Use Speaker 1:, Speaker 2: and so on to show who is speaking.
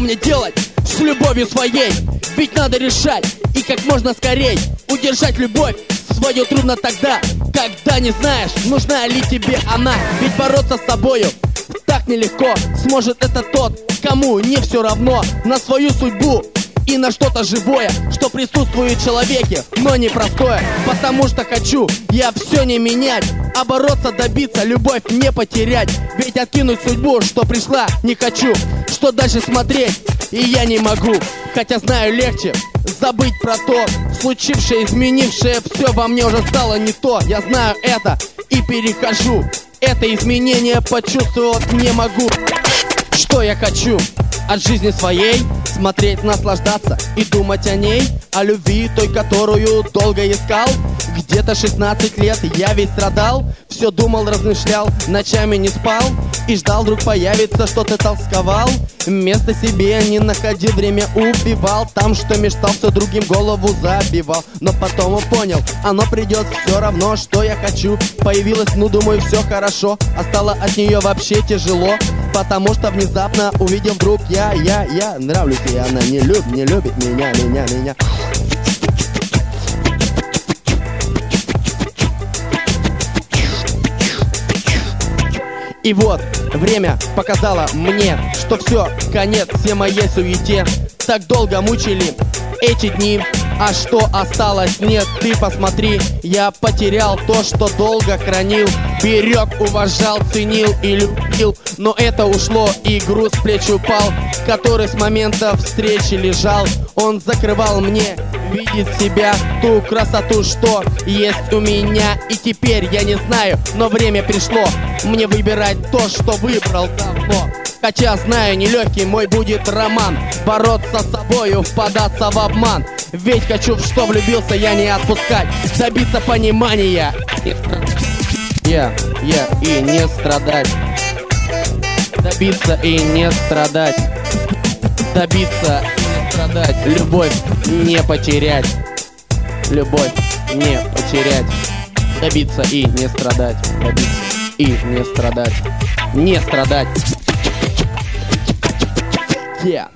Speaker 1: мне делать с любовью своей? Ведь надо решать и как можно скорей удержать любовь свою трудно тогда, когда не знаешь, нужна ли тебе она. Ведь бороться с собою так нелегко. Сможет это тот, кому не все равно на свою судьбу и на что-то живое, что присутствует в человеке, но непростое. Потому что хочу я все не менять, а бороться, добиться, любовь не потерять. Ведь откинуть судьбу, что пришла, не хочу. Что дальше смотреть, и я не могу. Хотя знаю, легче забыть про то случившее, изменившее. Все во мне уже стало не то. Я знаю это и перехожу. Это изменение почувствовать не могу. Что я хочу от жизни своей? Смотреть, наслаждаться и думать о ней, о любви той, которую долго искал. Где-то 16 лет я весь страдал, все думал, размышлял, ночами не спал и ждал, вдруг появится, что ты тосковал. Место себе не находил, время убивал. Там, что мечтал, все другим голову забивал. Но потом понял, оно придет все равно, что я хочу. Появилась, ну думаю, все хорошо, а стало от нее вообще тяжело. Потому что внезапно увидел вдруг я нравлюсь, и она не любит меня. И вот время показало мне, что все, конец всей моей суете. Так долго мучили эти дни, а что осталось, нет, ты посмотри. Я потерял то, что долго хранил, берег, уважал, ценил и любил. Но это ушло, и груз с плеч упал, который с момента встречи лежал. Он закрывал мне видеть себя, ту красоту, что есть у меня. И теперь я не знаю, но время пришло мне выбирать то, что выбрал давно. Хотя знаю, нелегкий мой будет роман, бороться с собою, впадаться в обман. Ведь хочу, в что влюбился, я не отпускать, добиться понимания и не страдать. Добиться и не страдать. Добиться и не страдать. Любовь не потерять. Любовь не потерять. Добиться и не страдать. Добиться и не страдать. Не страдать. Yeah.